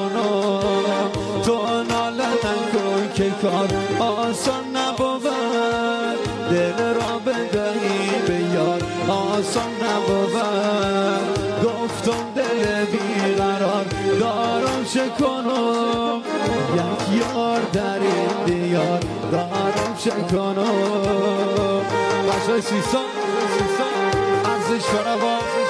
جنون تو ناله نکن که کار آسان نبود دل را بدهی به یار آسان نبود گفتم دل بیقرار دارم چه کنم یک یار در این دیار دارم چه کنم بچه های سیستان ارزش فراوان